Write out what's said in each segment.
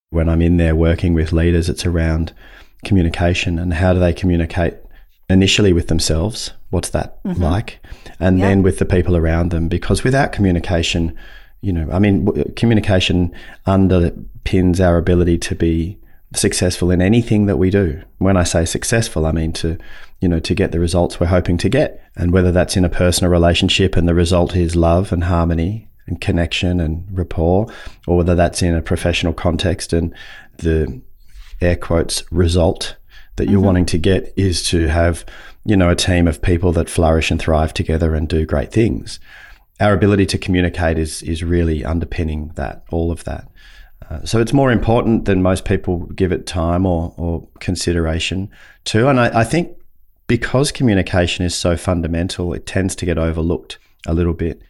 when I'm in there working with leaders, it's around communication and how do they communicate initially with themselves, what's that like, and then with the people around them. Because without communication, communication underpins our ability to be successful in anything that we do. When I say successful, I mean to get the results we're hoping to get. And whether that's in a personal relationship and the result is love and harmony and connection and rapport, or whether that's in a professional context and the air quotes result that you're wanting to get is to have, a team of people that flourish and thrive together and do great things. Our ability to communicate is really underpinning that, all of that. So it's more important than most people give it time or consideration to. And I think because communication is so fundamental, it tends to get overlooked a little bit.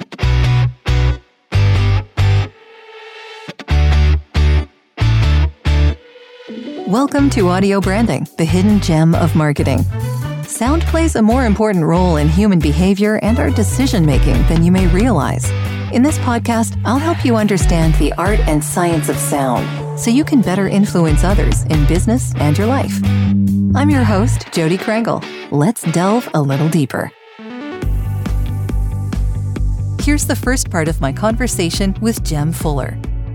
Welcome to Audio Branding, the hidden gem of marketing. Sound plays a more important role in human behavior and our decision-making than you may realize. In this podcast, I'll help you understand the art and science of sound so you can better influence others in business and your life. I'm your host, Jody Krangle. Let's delve a little deeper. Here's the first part of my conversation with Jem Fuller.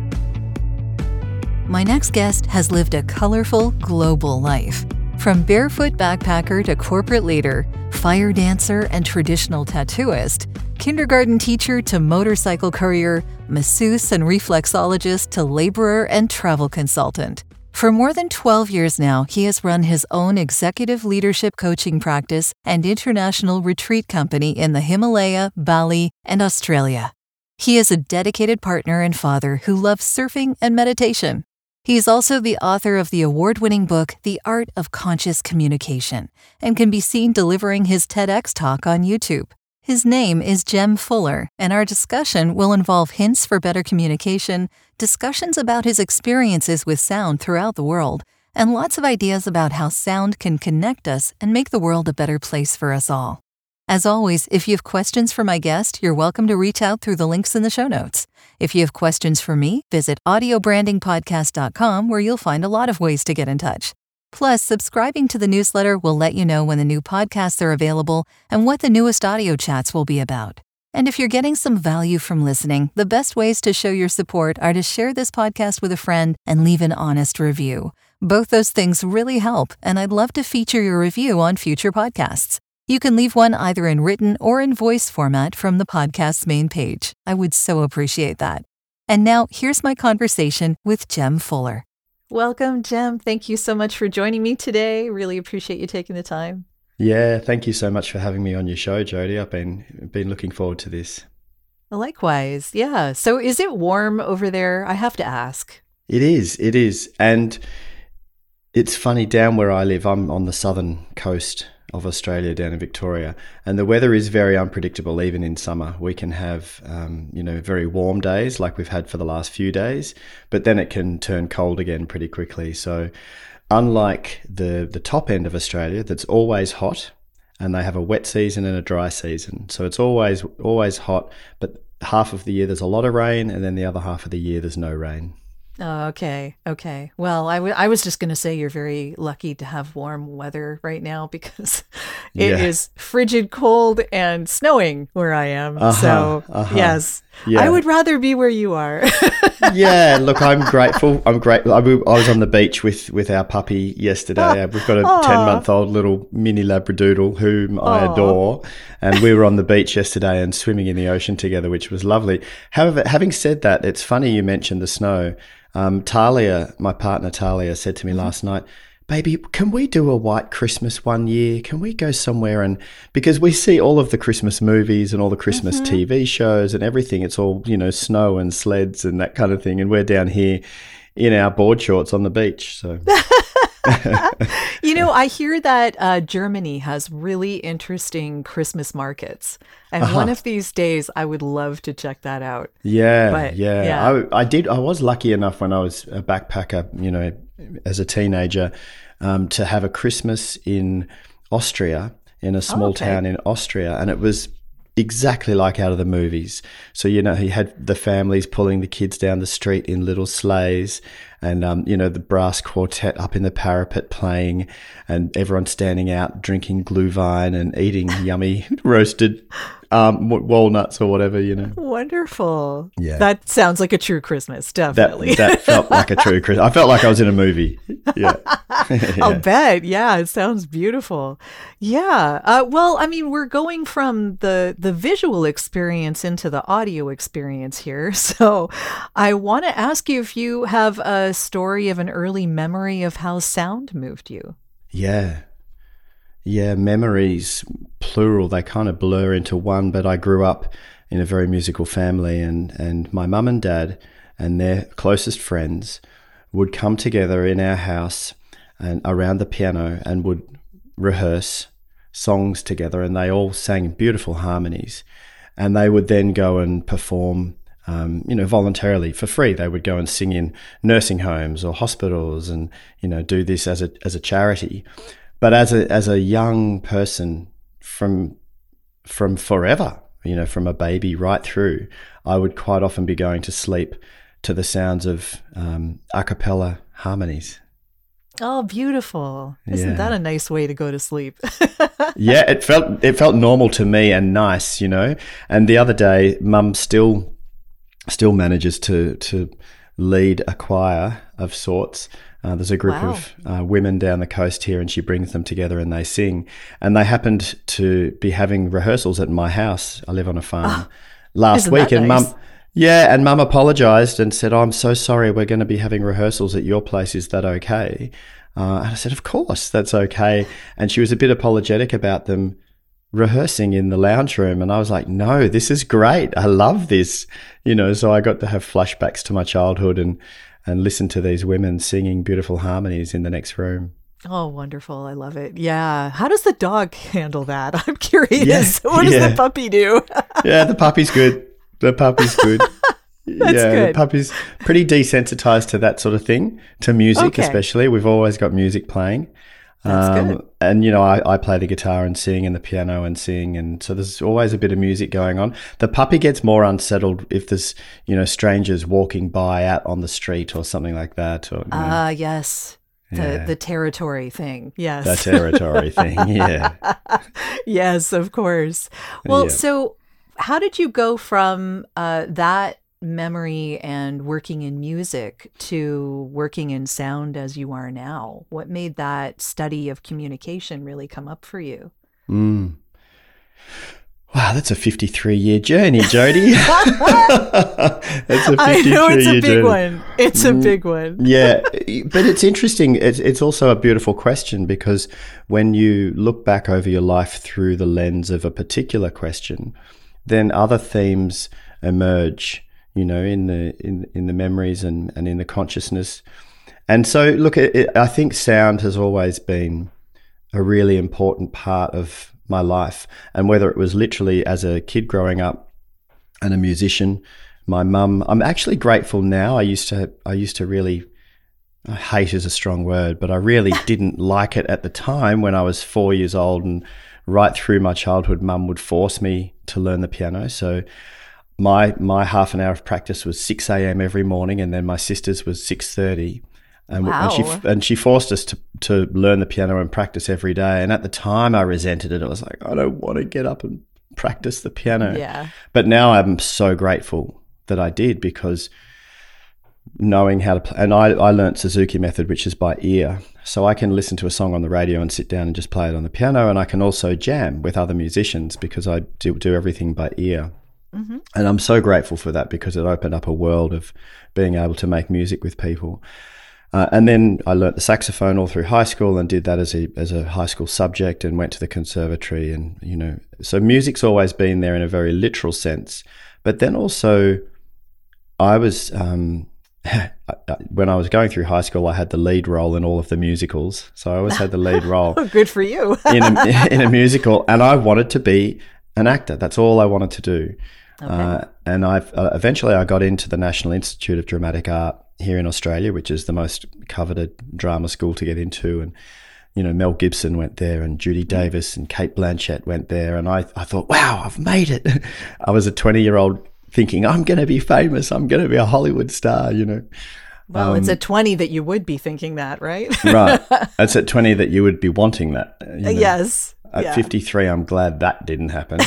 My next guest has lived a colorful, global life. From barefoot backpacker to corporate leader, fire dancer and traditional tattooist, kindergarten teacher to motorcycle courier, masseuse and reflexologist to laborer and travel consultant. For more than 12 years now, he has run his own executive leadership coaching practice and international retreat company in the Himalaya, Bali, and Australia. He is a dedicated partner and father who loves surfing and meditation. He is also the author of the award-winning book, The Art of Conscious Communication, and can be seen delivering his TEDx talk on YouTube. His name is Jem Fuller, and our discussion will involve hints for better communication, discussions about his experiences with sound throughout the world, and lots of ideas about how sound can connect us and make the world a better place for us all. As always, if you have questions for my guest, you're welcome to reach out through the links in the show notes. If you have questions for me, visit audiobrandingpodcast.com, where you'll find a lot of ways to get in touch. Plus, subscribing to the newsletter will let you know when the new podcasts are available and what the newest audio chats will be about. And if you're getting some value from listening, the best ways to show your support are to share this podcast with a friend and leave an honest review. Both those things really help, and I'd love to feature your review on future podcasts. You can leave one either in written or in voice format from the podcast's main page. I would so appreciate that. And now, here's my conversation with Jem Fuller. Welcome, Jem. Thank you so much for joining me today. Really appreciate you taking the time. Yeah, thank you so much for having me on your show, Jody. I've been looking forward to this. Likewise, yeah. So is it warm over there? I have to ask. It is. And it's funny, down where I live, I'm on the southern coast of Australia, down in Victoria, and the weather is very unpredictable. Even in summer, we can have very warm days like we've had for the last few days, but then it can turn cold again pretty quickly. So unlike the top end of Australia, that's always hot, and they have a wet season and a dry season, so it's always hot, but half of the year there's a lot of rain, and then the other half of the year there's no rain. Oh, okay. Well, I was just going to say you're very lucky to have warm weather right now because it is frigid cold and snowing where I am. Yes, I would rather be where you are. Yeah, look, I'm grateful. I was on the beach with our puppy yesterday. We've got a 10-month-old little mini Labradoodle whom I adore. And we were on the beach yesterday and swimming in the ocean together, which was lovely. However, having said that, it's funny you mentioned the snow. Talia, my partner Talia, said to me last night, "Baby, can we do a white Christmas one year? Can we go somewhere?" And because we see all of the Christmas movies and all the Christmas TV shows and everything, it's all, snow and sleds and that kind of thing. And we're down here in our board shorts on the beach. So, I hear that Germany has really interesting Christmas markets. And one of these days, I would love to check that out. Yeah. I was lucky enough when I was a backpacker, as a teenager, to have a Christmas in Austria, in a small town in Austria. And it was exactly like out of the movies. So, he had the families pulling the kids down the street in little sleighs, and, the brass quartet up in the parapet playing, and everyone standing out drinking Glühwein and eating yummy roasted walnuts or whatever, Wonderful. Yeah. That sounds like a true Christmas, definitely. That felt like a true Christmas. I felt like I was in a movie. Yeah. I'll bet. Yeah, it sounds beautiful. Yeah. Well, I mean, we're going from the visual experience into the audio experience here. So I want to ask you if you have a story of an early memory of how sound moved you. Yeah. Yeah, memories, plural, they kind of blur into one, but I grew up in a very musical family, and my mum and dad and their closest friends would come together in our house and around the piano and would rehearse songs together, and they all sang beautiful harmonies, and they would then go and perform voluntarily for free. They would go and sing in nursing homes or hospitals and, do this as a charity. But as a young person from forever, from a baby right through, I would quite often be going to sleep to the sounds of a cappella harmonies. Oh, beautiful. Isn't that a nice way to go to sleep? Yeah, it felt normal to me and nice, And the other day, Mum still manages to lead a choir of sorts. There's a group of women down the coast here, and she brings them together and they sing. And they happened to be having rehearsals at my house. I live on a farm last week, and nice? Mum apologized and said, "Oh, I'm so sorry. We're going to be having rehearsals at your place. Is that okay?" And I said, "Of course, that's okay." And she was a bit apologetic about them rehearsing in the lounge room, and I was like, "No, this is great. I love this." So I got to have flashbacks to my childhood and listen to these women singing beautiful harmonies in the next room. Oh, wonderful. I love it. Yeah. How does the dog handle that? I'm curious. What does the puppy do? Yeah, the puppy's good. That's good. The puppy's pretty desensitized to that sort of thing, to music especially. We've always got music playing. That's good. And, I play the guitar and sing, and the piano and sing. And so there's always a bit of music going on. The puppy gets more unsettled if there's, strangers walking by out on the street or something like that. Or, yes. The territory thing. Yes. The territory thing. Yeah. Yes, of course. Well, so how did you go from that memory and working in music to working in sound as you are now? What made that study of communication really come up for you? Wow, that's a 53-year journey, Jody. That's a 53-year I know, it's a big journey. one. It's a big one. Yeah, but it's interesting. It's also a beautiful question, because when you look back over your life through the lens of a particular question, then other themes emerge, in the memories and in the consciousness. And so, look, I think sound has always been a really important part of my life. And whether it was literally as a kid growing up and a musician, my mum, I'm actually grateful now. I used to really, hate is a strong word, but I really didn't like it at the time when I was 4 years old, and right through my childhood, Mum would force me to learn the piano. So my half an hour of practice was 6 a.m. every morning, and then my sister's was 6:30. And she forced us to learn the piano and practice every day. And at the time I resented it. I was like, I don't want to get up and practice the piano. Yeah. But now I'm so grateful that I did, because knowing how to play, and I learned Suzuki method, which is by ear. So I can listen to a song on the radio and sit down and just play it on the piano. And I can also jam with other musicians, because I do everything by ear. Mm-hmm. And I'm so grateful for that, because it opened up a world of being able to make music with people. And then I learnt the saxophone all through high school, and did that as a high school subject, and went to the conservatory. And, so music's always been there in a very literal sense. But then also I was, when I was going through high school, I had the lead role in all of the musicals. So I always had the lead role. Good for you. in a musical. And I wanted to be an actor. That's all I wanted to do. Okay. And eventually I got into the National Institute of Dramatic Art here in Australia, which is the most coveted drama school to get into. And, Mel Gibson went there and Judy Davis and Cate Blanchett went there. And I thought, wow, I've made it. I was a 20-year-old thinking, I'm going to be famous. I'm going to be a Hollywood star, Well, it's at 20 that you would be thinking that, right? Right. It's at 20 that you would be wanting that. Yes. At 53, I'm glad that didn't happen.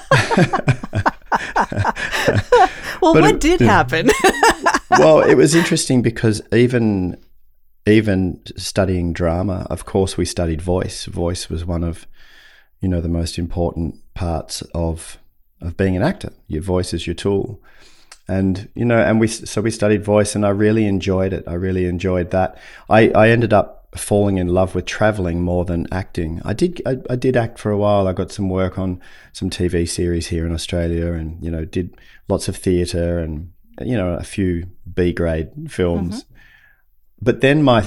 Well, what did happen? Well, it was interesting because even studying drama, of course, we studied voice. Voice was one of, the most important parts of being an actor. Your voice is your tool. And, we studied voice, and I really enjoyed it. I really enjoyed that. I ended up falling in love with traveling more than acting. I did act for a while. I got some work on some TV series here in Australia, and, did lots of theatre and, a few B-grade films. Mm-hmm. But then my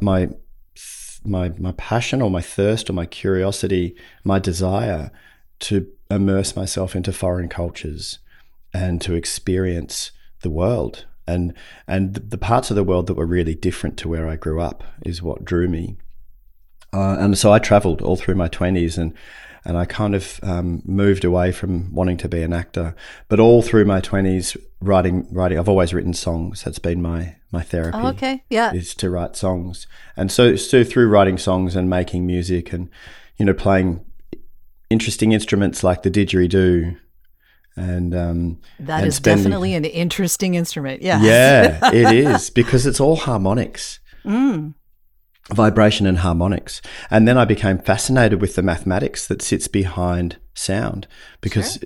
passion or my thirst or my curiosity, my desire to immerse myself into foreign cultures and to experience the world and the parts of the world that were really different to where I grew up is what drew me. And so I traveled all through my 20s and I kind of moved away from wanting to be an actor. But all through my 20s, writing, I've always written songs. That's been my therapy. Oh, okay, yeah. Is to write songs. And so through writing songs and making music and, playing interesting instruments like the didgeridoo. And that is definitely an interesting instrument. Yeah. Yeah, it is, because it's all harmonics. Vibration and harmonics. And then I became fascinated with the mathematics that sits behind sound, because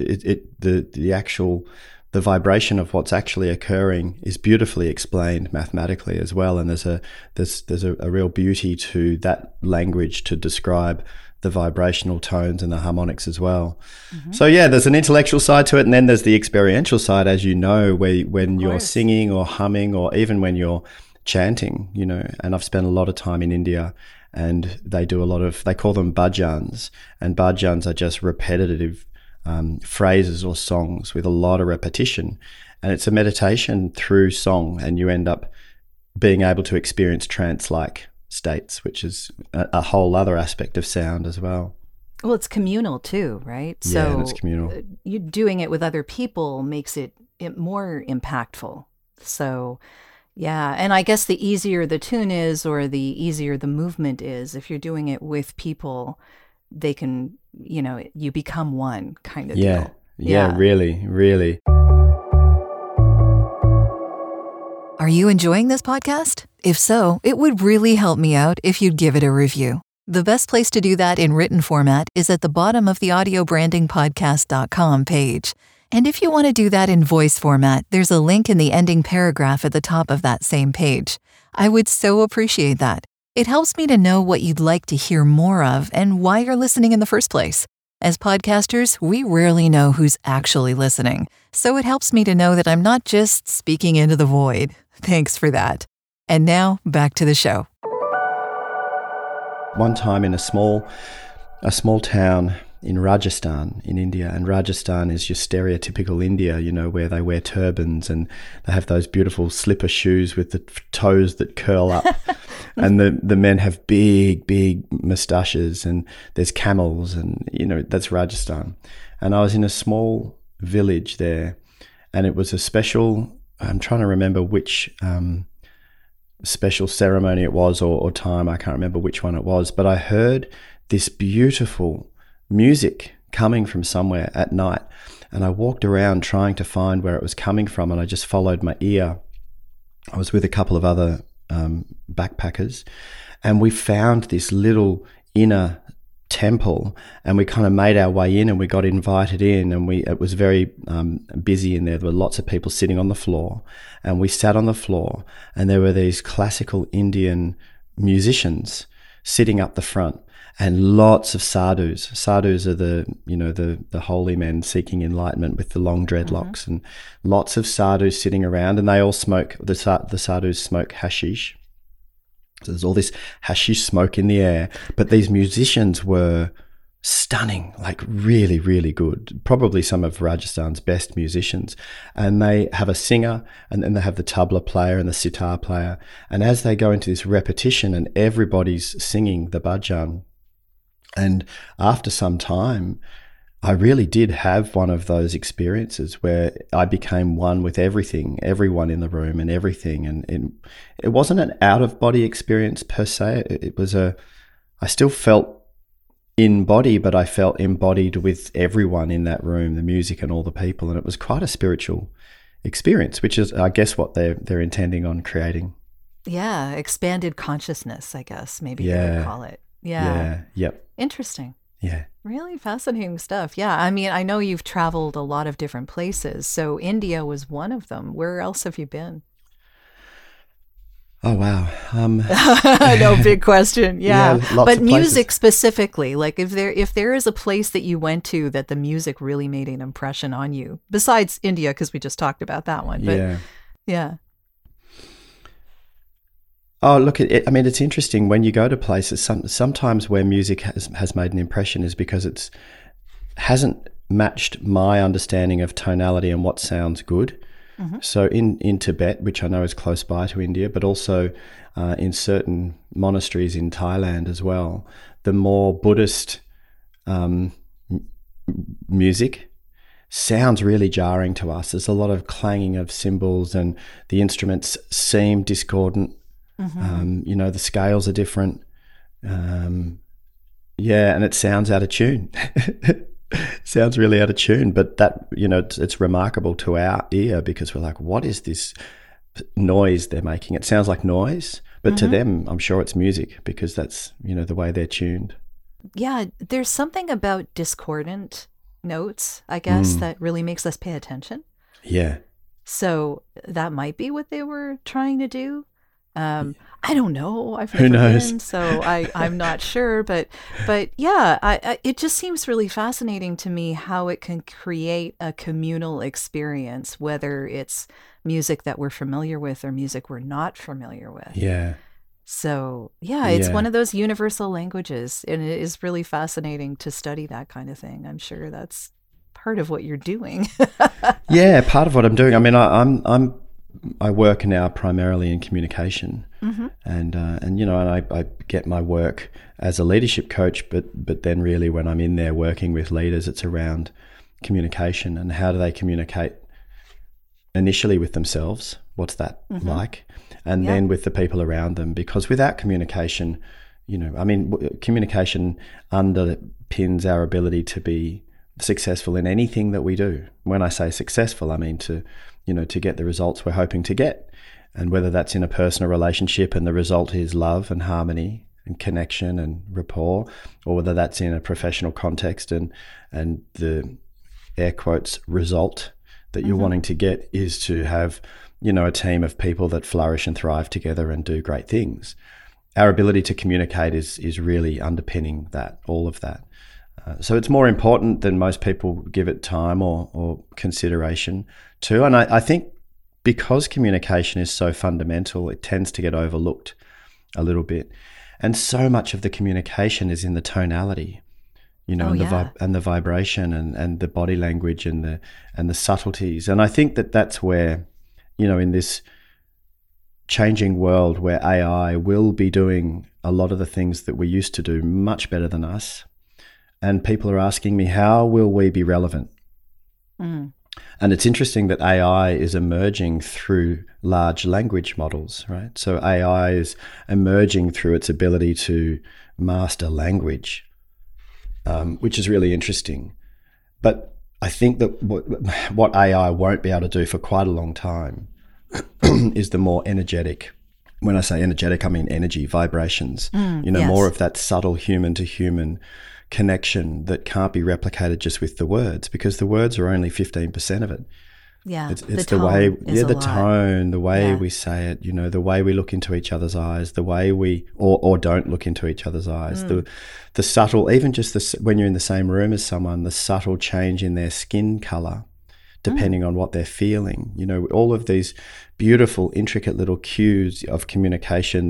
the vibration of what's actually occurring is beautifully explained mathematically as well. And there's a real beauty to that language to describe the vibrational tones and the harmonics as well. Mm-hmm. So yeah, there's an intellectual side to it, and then there's the experiential side, as you know, when you're singing or humming or even when you're chanting, and I've spent a lot of time in India, and they call them bhajans, and bhajans are just repetitive phrases or songs with a lot of repetition, and it's a meditation through song, and you end up being able to experience trance-like states, which is a whole other aspect of sound as well. Well, it's communal too, right? Yeah, and it's communal. You doing it with other people makes it more impactful. So yeah, and I guess the easier the tune is, or the easier the movement is, if you're doing it with people, they can, you become one kind of deal. Yeah, really, really. Are you enjoying this podcast? If so, it would really help me out if you'd give it a review. The best place to do that in written format is at the bottom of the audiobrandingpodcast.com page. And if you want to do that in voice format, there's a link in the ending paragraph at the top of that same page. I would so appreciate that. It helps me to know what you'd like to hear more of and why you're listening in the first place. As podcasters, we rarely know who's actually listening, so it helps me to know that I'm not just speaking into the void. Thanks for that. And now, back to the show. One time in a small town in Rajasthan, in India, and Rajasthan is your stereotypical India, where they wear turbans and they have those beautiful slipper shoes with the toes that curl up. And the men have big moustaches, and there's camels, and, that's Rajasthan. And I was in a small village there, and it was a special, I'm trying to remember which special ceremony it was or time, I can't remember which one it was, but I heard this beautiful music coming from somewhere at night, and I walked around trying to find where it was coming from, and I just followed my ear. I was with a couple of other backpackers, and we found this little inner temple, and we kind of made our way in, and we got invited in, and it was very busy in there. There were lots of people sitting on the floor, and we sat on the floor, and there were these classical Indian musicians sitting up the front, and lots of sadhus. Sadhus are the holy men seeking enlightenment with the long dreadlocks, and lots of sadhus sitting around, and they all smoke. The sadhus smoke hashish. So there's all this hashish smoke in the air, but these musicians were stunning, like really, really good, probably some of Rajasthan's best musicians. And they have a singer, and then they have the tabla player and the sitar player. And as they go into this repetition and everybody's singing the bhajan, and after some time, I really did have one of those experiences where I became one with everything, everyone in the room and everything. And it wasn't an out-of-body experience per se. It was I still felt in body, but I felt embodied with everyone in that room, the music and all the people. And it was quite a spiritual experience, which is, I guess, what they're intending on creating. Yeah, expanded consciousness, I guess, maybe they would call it. Yeah. Yep. Interesting. Yeah. Really fascinating stuff. Yeah. I mean, I know you've traveled a lot of different places. So India was one of them. Where else have you been? Oh, wow. I know, big question. Yeah. But music specifically, like if there is a place that you went to that the music really made an impression on you, besides India, because we just talked about that one. But yeah. Oh, look, I mean, it's interesting when you go to places, sometimes where music has made an impression is because it hasn't matched my understanding of tonality and what sounds good. Mm-hmm. So in Tibet, which I know is close by to India, but also in certain monasteries in Thailand as well, the more Buddhist music sounds really jarring to us. There's a lot of clanging of cymbals and the instruments seem discordant. Mm-hmm. The scales are different. And it sounds out of tune. Sounds really out of tune, but that, it's remarkable to our ear because we're like, what is this noise they're making? It sounds like noise, but to them, I'm sure it's music because that's, the way they're tuned. Yeah, there's something about discordant notes, I guess, that really makes us pay attention. Yeah. So that might be what they were trying to do. I don't know. I've Who never knows? been, so I'm not sure. But yeah, it just seems really fascinating to me how it can create a communal experience, whether it's music that we're familiar with or music we're not familiar with. Yeah. So it's one of those universal languages, and it is really fascinating to study that kind of thing. I'm sure that's part of what you're doing. Yeah, part of what I'm doing. I mean, I work now primarily in communication, and I get my work as a leadership coach, but then really when I'm in there working with leaders, it's around communication and how do they communicate initially with themselves, what's that like, and then with the people around them, because without communication, communication underpins our ability to be successful in anything that we do. When I say successful, I mean to get the results we're hoping to get. And whether that's in a personal relationship and the result is love and harmony and connection and rapport, or whether that's in a professional context and the air quotes result that you're wanting to get is to have, a team of people that flourish and thrive together and do great things. Our ability to communicate is really underpinning that, all of that. So it's more important than most people give it time or consideration to. And I think because communication is so fundamental, it tends to get overlooked a little bit. And so much of the communication is in the tonality, and the vibration and the body language and the subtleties. And I think that's where, in this changing world where AI will be doing a lot of the things that we used to do much better than us. And people are asking me, how will we be relevant? And it's interesting that AI is emerging through large language models, right? So AI is emerging through its ability to master language, which is really interesting. But I think that what AI won't be able to do for quite a long time is the more energetic. When I say energetic, I mean energy, vibrations, more of that subtle human to human connection that can't be replicated just with the words, because the words are only 15% of it. Yeah, it's the way, the tone, the way we say it, the way we look into each other's eyes, the way we or don't look into each other's eyes, the subtle, even just when you're in the same room as someone, the subtle change in their skin color, depending on what they're feeling. All of these beautiful, intricate little cues of communication that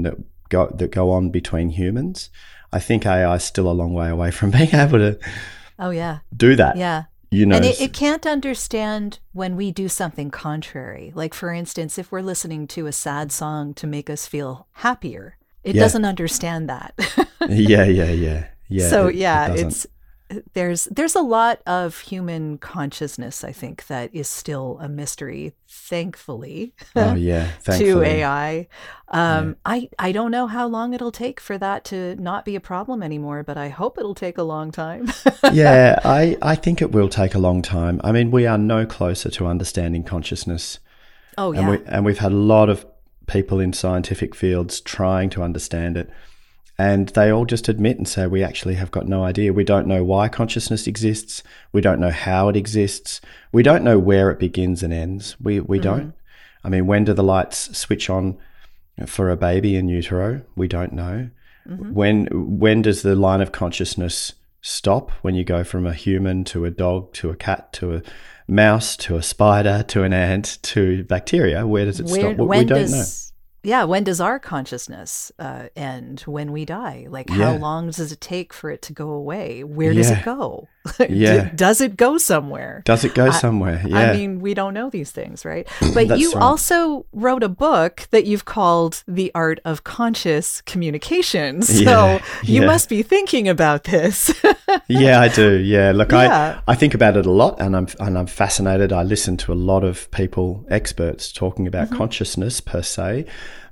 go on between humans. I think AI is still a long way away from being able to do that. Yeah. You know, and it can't understand when we do something contrary. Like, for instance, if we're listening to a sad song to make us feel happier, it doesn't understand that. Yeah. So there's a lot of human consciousness, I think, that is still a mystery, thankfully. Thankfully. To AI. I don't know how long it'll take for that to not be a problem anymore, but I hope it'll take a long time. Yeah, I think it will take a long time. I mean, we are no closer to understanding consciousness. Oh, yeah. And we've had a lot of people in scientific fields trying to understand it. And they all just admit and say, we actually have got no idea. We don't know why consciousness exists. We don't know how it exists. We don't know where it begins and ends. We don't. I mean, when do the lights switch on for a baby in utero? We don't know. When does the line of consciousness stop? When you go from a human to a dog to a cat to a mouse to a spider to an ant to bacteria? Where does it stop? We don't know. Yeah, when does our consciousness end? When we die? Like, how long does it take for it to go away? Where does it go? Does it go somewhere? Does it go somewhere? Yeah. I mean, we don't know these things, right? But you also wrote a book that you've called The Art of Conscious Communication. So you must be thinking about this. Yeah, I do. Yeah. Look, I think about it a lot, and I'm fascinated. I listen to a lot of people, experts, talking about consciousness per se.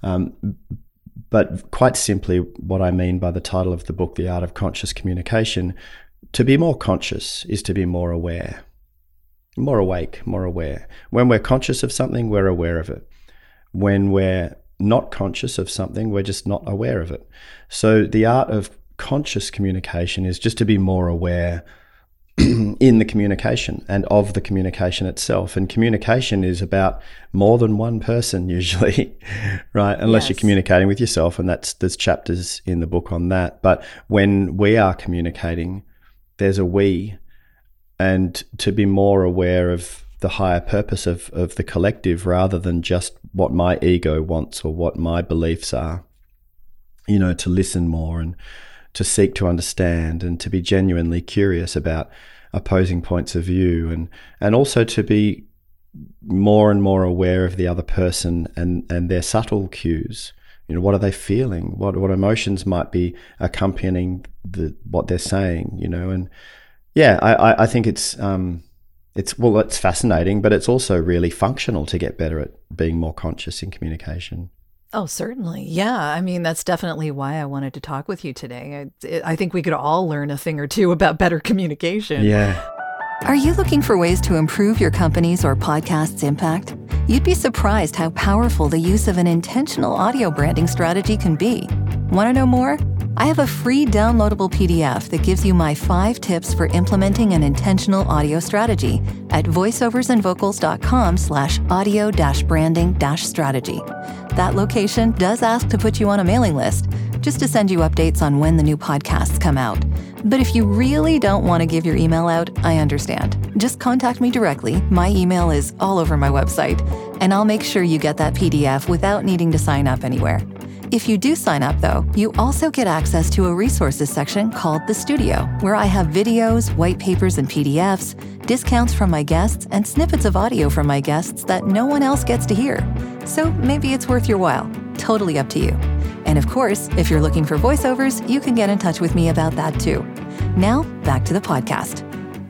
But quite simply, what I mean by the title of the book, The Art of Conscious Communication, to be more conscious is to be more aware, more awake, more aware. When we're conscious of something, we're aware of it. When we're not conscious of something, we're just not aware of it. So the art of conscious communication is just to be more aware in the communication and of the communication itself. And communication is about more than one person usually, right? Unless you're communicating with yourself, and there's chapters in the book on that. But when we are communicating, there's a we, and to be more aware of the higher purpose of the collective rather than just what my ego wants or what my beliefs are, you know, to listen more and to seek to understand and to be genuinely curious about opposing points of view, and also to be more and more aware of the other person and their subtle cues. You know, what are they feeling? What emotions might be accompanying what they're saying, you know? And I think it's fascinating, but it's also really functional to get better at being more conscious in communication. Oh, certainly. Yeah. I mean, that's definitely why I wanted to talk with you today. I think we could all learn a thing or two about better communication. Yeah. Are you looking for ways to improve your company's or podcast's impact? You'd be surprised how powerful the use of an intentional audio branding strategy can be. Want to know more? I have a free downloadable PDF that gives you my 5 tips for implementing an intentional audio strategy at voiceoversandvocals.com/audio-branding-strategy. That location does ask to put you on a mailing list, just to send you updates on when the new podcasts come out. But if you really don't want to give your email out, I understand. Just contact me directly. My email is all over my website, and I'll make sure you get that PDF without needing to sign up anywhere. If you do sign up, though, you also get access to a resources section called The Studio, where I have videos, white papers, and PDFs, discounts from my guests, and snippets of audio from my guests that no one else gets to hear. So maybe it's worth your while. Totally up to you. And of course, if you're looking for voiceovers, you can get in touch with me about that too. Now, back to the podcast.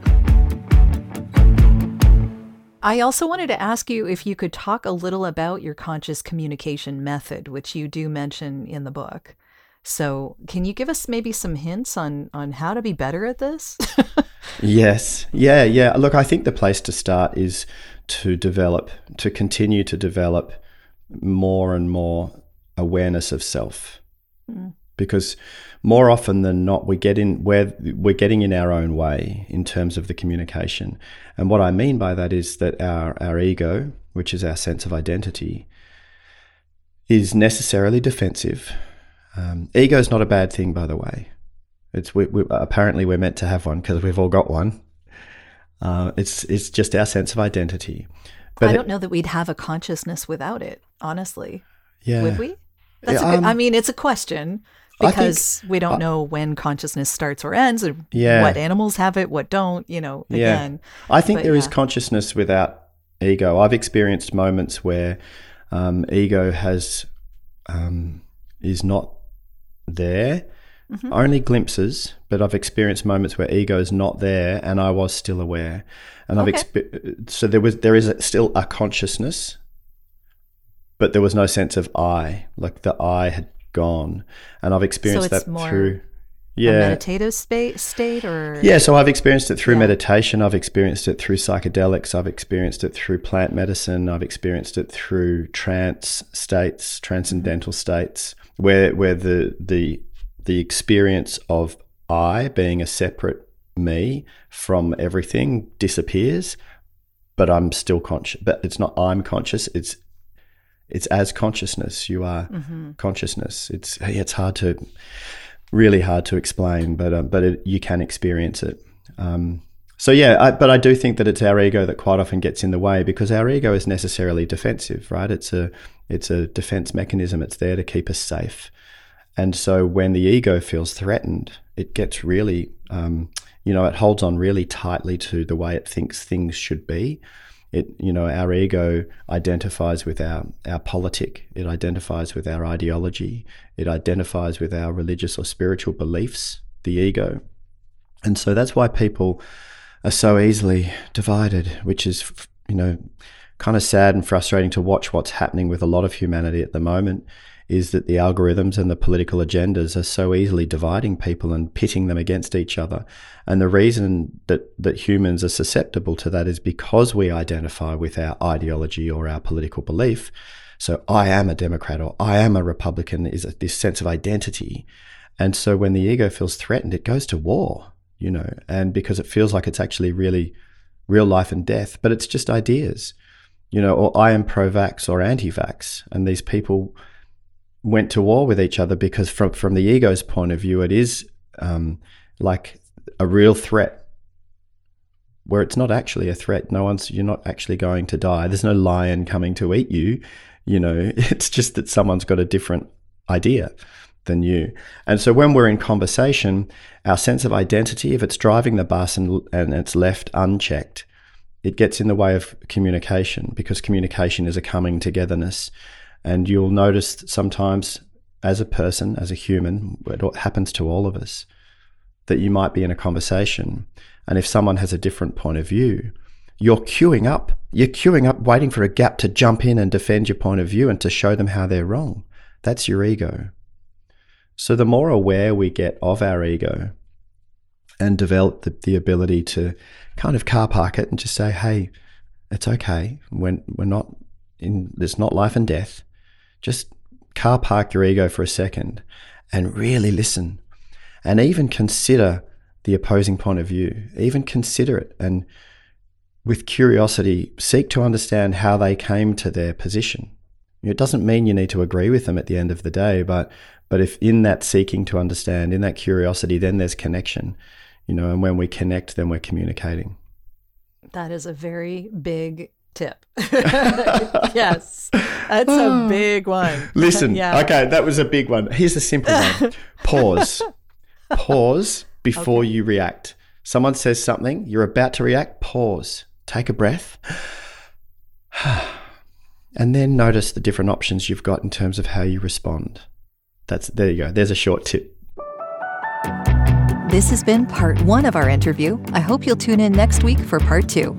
I also wanted to ask you if you could talk a little about your conscious communication method, which you do mention in the book. So can you give us maybe some hints on how to be better at this? Yes. Yeah. Look, I think the place to start is to continue to develop more and more awareness of self. Because more often than not, we're getting in our own way in terms of the communication. And what I mean by that is that our ego, which is our sense of identity, is necessarily defensive. Ego is not a bad thing, by the way. Apparently we're meant to have one because we've all got one. It's just our sense of identity. But I don't know that we'd have a consciousness without it, honestly. Yeah. Would we? That's I mean, it's a question because we don't know when consciousness starts or ends, or what animals have it, what don't, again. I think there is consciousness without ego. I've experienced moments where ego is not there, only glimpses, but I've experienced moments where ego is not there and I was still aware. And so there is still a consciousness, but there was no sense of I, like the I had gone. And I've experienced that through a meditative state, or so I've experienced it through meditation. I've experienced it through psychedelics. I've experienced it through plant medicine. I've experienced it through trance states, transcendental states, where the experience of I being a separate me from everything disappears, but I'm still conscious. But it's not I'm conscious. It's as consciousness. You are consciousness. It's really hard to explain, but you can experience it. But I do think that it's our ego that quite often gets in the way, because our ego is necessarily defensive, right? It's a defense mechanism. It's there to keep us safe. And so when the ego feels threatened, it gets really, it holds on really tightly to the way it thinks things should be. Our ego identifies with our politic. It identifies with our ideology. It identifies with our religious or spiritual beliefs, the ego. And so that's why people are so easily divided, which is, kind of sad and frustrating to watch. What's happening with a lot of humanity at the moment is that the algorithms and the political agendas are so easily dividing people and pitting them against each other. And the reason that humans are susceptible to that is because we identify with our ideology or our political belief. So I am a Democrat or I am a Republican is this sense of identity. And so when the ego feels threatened, it goes to war, and because it feels like it's actually really real life and death, but it's just ideas, or I am pro-vax or anti-vax. And these people went to war with each other because from the ego's point of view, it is like a real threat, where it's not actually a threat. You're not actually going to die. There's no lion coming to eat you. It's just that someone's got a different idea than you. And so when we're in conversation, our sense of identity, if it's driving the bus and it's left unchecked, it gets in the way of communication, because communication is a coming togetherness. And you'll notice that sometimes as a person, as a human, it happens to all of us, that you might be in a conversation, and if someone has a different point of view, you're queuing up waiting for a gap to jump in and defend your point of view and to show them how they're wrong. That's your ego. So the more aware we get of our ego and develop the ability to kind of car park it and just say, hey, it's okay. There's not life and death. Just car park your ego for a second and really listen, and even consider the opposing point of view. Even consider it, and with curiosity, seek to understand how they came to their position. It doesn't mean you need to agree with them at the end of the day, but if in that seeking to understand, in that curiosity, then there's connection, and when we connect, then we're communicating. That is a very big tip. Yes, that's a big one. Listen, okay, that was a big one. Here's a simple one. Pause before you react. Someone says something, you're about to react, pause, take a breath, and then notice the different options you've got in terms of how you respond. There you go. There's a short tip. This has been part 1 of our interview. I hope you'll tune in next week for part 2.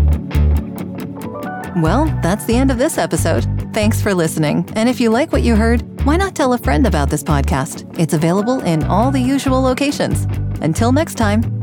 Well, that's the end of this episode. Thanks for listening. And if you like what you heard, why not tell a friend about this podcast? It's available in all the usual locations. Until next time.